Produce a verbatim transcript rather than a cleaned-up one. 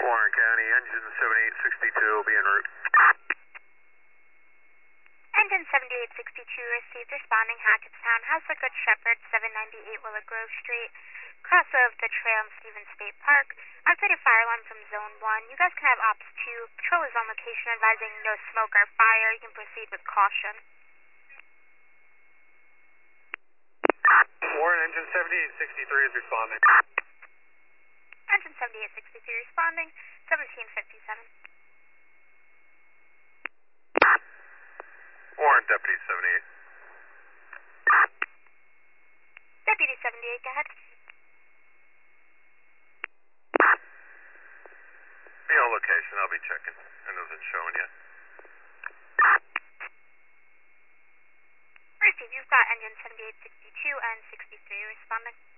Warren County, engine seventy-eight sixty-two will be en route. Engine seventy-eight sixty-two received, responding Hackettstown, House of Good Shepherd, seven ninety-eight Willow Grove Street, cross of the trail in Stevens State Park. Activated fire alarm from Zone one. You guys can have Ops two. Patrol is on location advising no smoke or fire. You can proceed with caution. Warren, engine seventy-eight sixty-three is responding. Engine seventy-eight sixty-three responding, seventeen fifty-seven. Warren, Deputy seventy-eight. Deputy seventy-eight, go ahead. Be on location, I'll be checking. I wasn't showing yet. Receive, you've got engine seventy-eight sixty-two and sixty-three responding.